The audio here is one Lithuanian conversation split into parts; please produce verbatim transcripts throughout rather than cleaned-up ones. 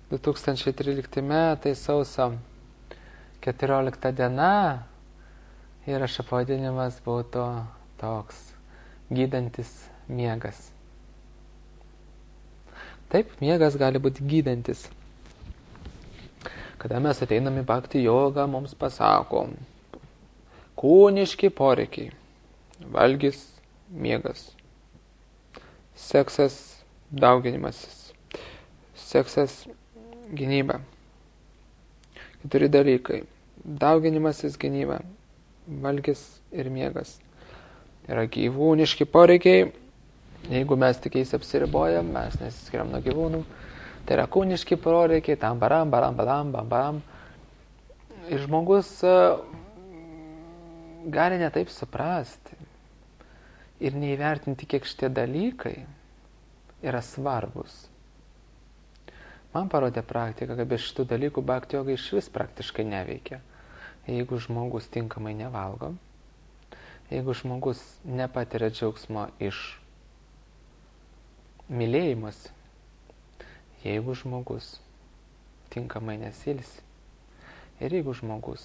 du tūkstančiai trylikti metai, sausio keturiolikta diena, įrašo pavadinimas būtų toks: gydantis miegas. Taip, miegas gali būti gydantis. Kada mes ateiname į bhakti jogą, mums pasako: kūniški poreikiai, valgis, miegas, seksas, dauginimasis, seksas, gynyba. Keturi dalykai: dauginimasis, gynyba, valgis ir miegas. Yra gyvūniški poreikiai. Jeigu mes tik jais apsiribojam, mes nesiskiriam nuo gyvūnų. Tai yra kūniški poreikiai, tam baram, baram, baram, bam, bam. Ir žmogus uh, gali netaip suprasti ir neįvertinti, kiek šitie dalykai yra svarbus. Man parodė praktika, kad be šitų dalykų bhakti joga iš vis praktiškai neveikia. Jeigu žmogus tinkamai nevalgo, jeigu žmogus nepatiria džiaugsmo iš mylėjimas, jeigu žmogus tinkamai nesilsi ir jeigu žmogus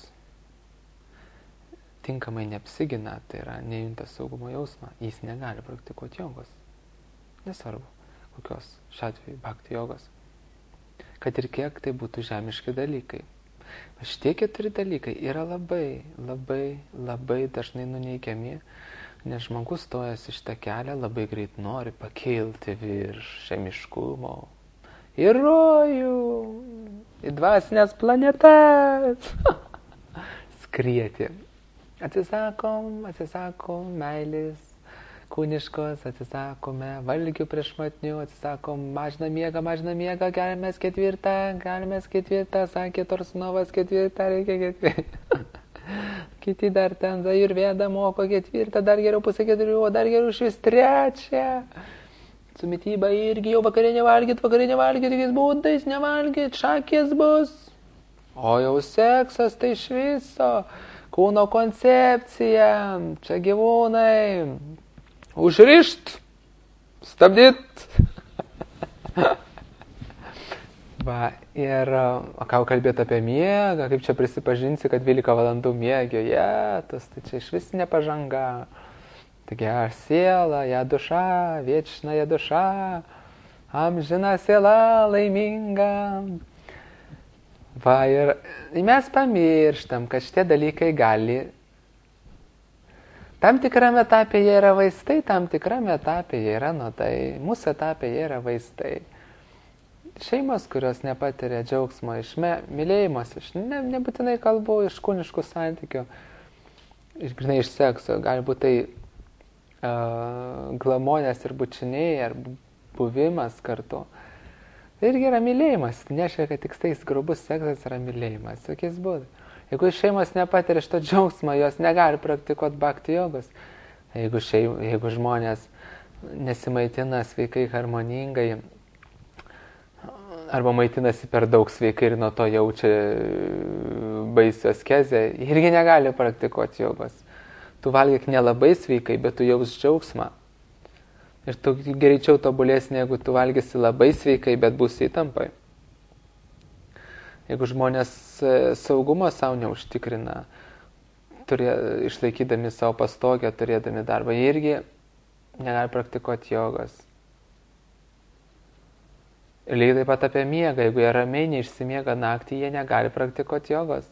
tinkamai neapsigina, tai yra nejunta saugumo jausmą, jis negali praktikuoti jogos. Nesvarbu, kokios šiuo atveju bhakti jogos. Kad ir kiek tai būtų žemiški dalykai. Šitie keturi dalykai yra labai, labai, labai dažnai nuneigiami, nes žmogus stojas iš tą kelią labai greit nori pakilti virš žemiškumo į rojų, į dvasinės planetas. Skrieti. Atsisakom, atsisakom meilės kūniškos, atsisakome valgių priešmatnių, atsisakom mažina miegą, mažina miegą, galimės ketvirtą, galimės ketvirtą, sakė Torsunovas, ketvirtą, reikia ketvirtą. Kiti dar ten Ajurveda moko ketvirtą, dar geriau pusę keturių, o dar geriau šis trečią. Su mityba irgi jau vakarė nevalgyt, vakarė nevalgyt, tokiais būdais nevalgyt, šakės bus. O jau seksas tai iš viso, kūno koncepcija, čia gyvūnai, užrišt, stabdyt. Va, ir, o ką kalbėti apie miegą, kaip čia prisipažinsi, kad dvylika valandų miegio, jetus, tai čia iš vis nepažanga. Taigi aš siela, ja duša, viečna ja duša, amžina siela laiminga. Va, ir mes pamirštam, kad šitie dalykai gali, tam tikrame etape jie yra vaistai, tam tikrame etape jie yra nuodai, mūsų etape jie yra vaistai. Šeimos, kurios nepatiria džiaugsmo iš me, mylėjimas, iš, ne, nebūtinai kalbu iš kūniškų santykių, iš, grinai iš sekso, gali būti tai uh, glamonės ir bučiniai, ar buvimas kartu. Tai irgi yra mylėjimas, nereiškia, kad tik tais grubus seksas yra mylėjimas, jokiais būdais. Jeigu šeimos nepatiria šito džiaugsmo, jos negali praktikuoti bhakti jogos. Jeigu, šeim, jeigu žmonės nesimaitina sveikai, harmoningai, arba maitinasi per daug sveikai ir nuo to jaučia baisią askezę, irgi negali praktikuoti jogos. Tu valgyk nelabai sveikai, bet tu jaus džiaugsmą. Ir tu greičiau tobulėsi, jeigu tu valgysi labai sveikai, bet būsi įtampai. Jeigu žmonės saugumo savo neužtikrina, turė, išlaikydami savo pastogę, turėdami darbą, jie irgi negali praktikuoti jogos. Ir lygiai taip pat apie miegą, jeigu jie ramiai neišsimiega naktį, jie negali praktikuoti jogos.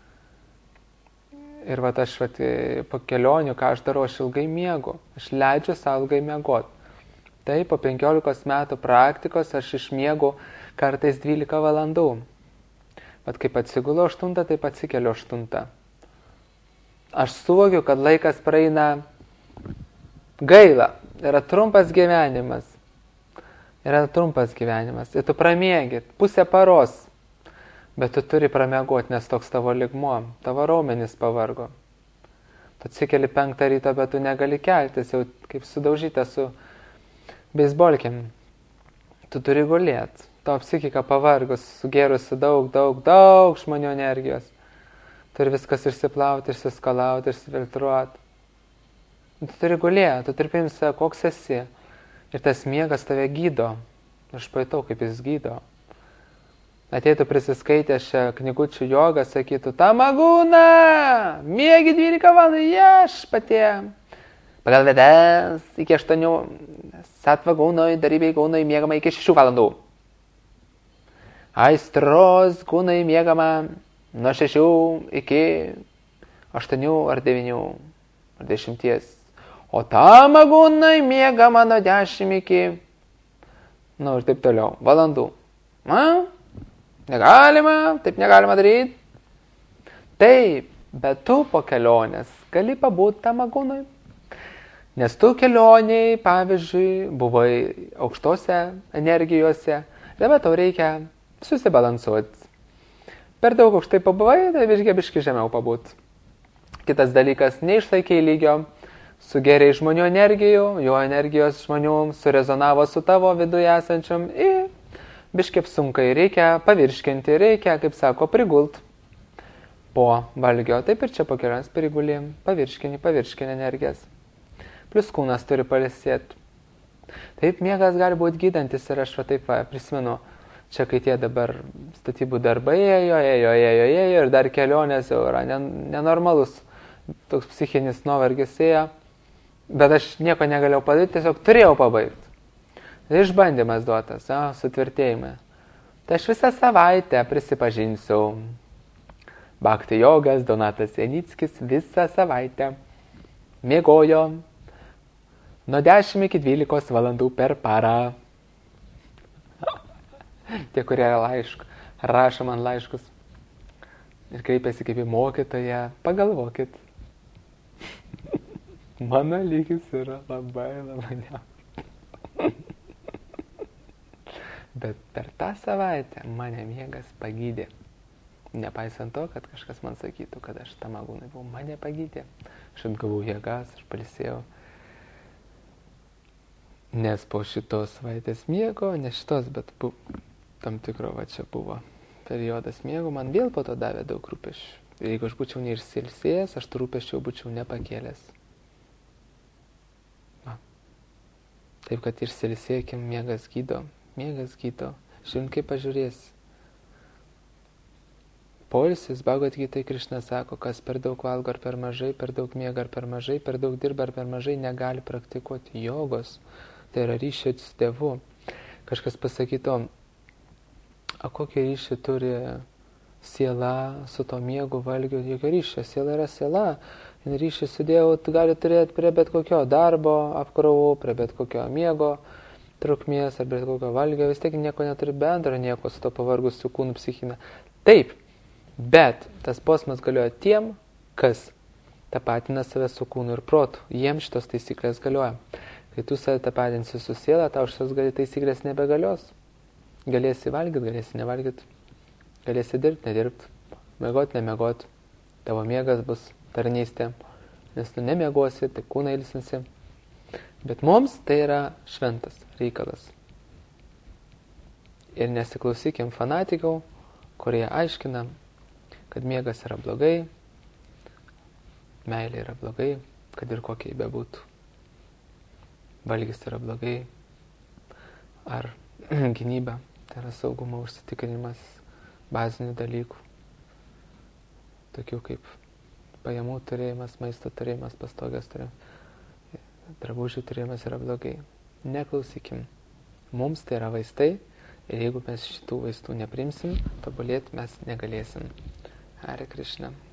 Ir vat aš vat, po kelionių, ką aš darau, aš ilgai miegu, aš leidžiu savo ilgai miegoti. Tai po penkiolikos metų praktikos aš išmiegu kartais dvylika valandų. Bet kaip atsigulu aštuntą, taip atsikeliu aštuntą. Aš suvokiu, kad laikas praeina gaila, yra trumpas gyvenimas. Yra trumpas gyvenimas. Ir tu pramiegi pusę paros, bet tu turi pramiegoti, nes toks tavo ligmuo, tavo raumenys pavargo. Tu atsikeli penktą ryto, bet tu negali keltis, jau kaip sudaužyta su beisbolkėm. Tu turi gulėti. Tavo psichika pavargus, sugėrusi daug, daug, daug žmonių energijos. Turi viskas išsiplauti, išsiskalauti, išsifiltruoti. Tu turi gulėti, tu turi priimti save, koks esi. Ir tas miegas tave gydo. Aš pajutau, kaip jis gydo. ateitų prisiskaitę šią knygučių jogą, sakytų, tamagūna, miegi dvylika valandų, viešpatie. Pagal Vedas iki aštuonių, satvagūnoj, darybei gūnoj miegama iki šešių valandų. Aistros gūnai miegama nuo šešių iki aštuonių ar devynių ar dešimties. O tamagūnai miegama nuo dešimt iki, nu ir taip toliau, valandų. Na, negalima, taip negalima daryti. Taip, bet tu po kelionės gali pabūti tamagūnui. Nes tu kelioniai, pavyzdžiui, buvai aukštose energijose, dabar tau reikia susibalansuoti. Per daug aukštai pabuvai, tai biški biški žemiau pabūt. Kitas dalykas, neišlaikiai lygio su geriai žmonių energijų, jo energijos žmonių surezonavo su tavo viduje esančiam ir biški apsunkai, reikia pavirškinti, reikia, kaip sako, prigult po valgio. Taip ir čia po kelionės prigulėm, pavirškini, pavirškini energijas. Plius kūnas turi palisėti. Taip, miegas gali būti gydantis ir aš va taip va, prisimenu, čia kai tie dabar statybų darbai ėjo, ėjo, ėjo, ėjo ir dar kelionės jau yra nenormalus, toks psichinis nuovargis ėjo, bet aš nieko negalėjau padaryti, tiesiog turėjau pabaigti. Tai išbandymas duotas, o, sutvirtėjimai. Tai aš visą savaitę prisipažinsiu, Bhakti jogas Donatas Janickis visą savaitę miegojo nuo dešimt iki dvylikos valandų per parą. Tie, kurie laišk, rašo man laiškus ir kreipiasi kaip į mokytoją, pagalvokit. Mano lygis yra labai, labai ne. Bet per tą savaitę mane miegas pagydė. Nepaisant to, kad kažkas man sakytų, kad aš tamagūnai buvau, mane pagydė. Aš atgavau jėgas, aš palisėjau. Nes po šitos savaitės miego, ne šitos, bet bu, tam tikro va čia buvo periodas miego, man vėl po to davė daug rūpesčių. Ir jeigu aš būčiau neišsilsėjęs, aš tų rūpesčių būčiau nepakėlęs. Va. Taip, kad išsilsėkim, miegas gydo, miegas gydo. Žiūrint, kaip pažiūrės. Poilsis, Bhagavad Gita Krišna sako, kas per daug valgo ar per mažai, per daug miega ar per mažai, per daug dirba ar per mažai, negali praktikuoti jogos. Tai yra ryšio su Dievu. Kažkas pasakyto, o kokį ryšį turi siela su to miegu valgiu? Jokio ryšio, siela yra siela. Ryšį su Dievu tu gali turėti prie bet kokio darbo apkrovų, prie bet kokio miego trukmės ar bet kokio valgio. Vis tiek nieko neturi bendro, nieko su to pavargusiu kūnu psichine. Taip, bet tas posmas galioja tiem, kas tapatina save su kūnu ir protu. Jiems šitos taisyklės galioja. Kai tu save tapatinsi su siela, tau šitos taisyklės nebegalios. Galėsi valgyti, galėsi nevalgyti. Galėsi dirbti, nedirbti. Miegot, nemiegot. Tavo miegas bus tarnystė. Nes tu nemiegosi, tai kūną ilsinsi. Bet mums tai yra šventas reikalas. Ir nesiklausykim fanatikų, kurie aiškina, kad miegas yra blogai, meilė yra blogai, kad ir kokiai bebūtų. Valgis yra blogai, ar gynyba, tai yra saugumo užsitikrinimas bazinių dalykų, tokių kaip pajamų turėjimas, maisto turėjimas, pastogės turėjimas, drabužių turėjimas yra blogai. Neklausykim. Mums tai yra vaistai ir jeigu mes šitų vaistų neprimsim, tobulėti mes negalėsim. Hare Krishna.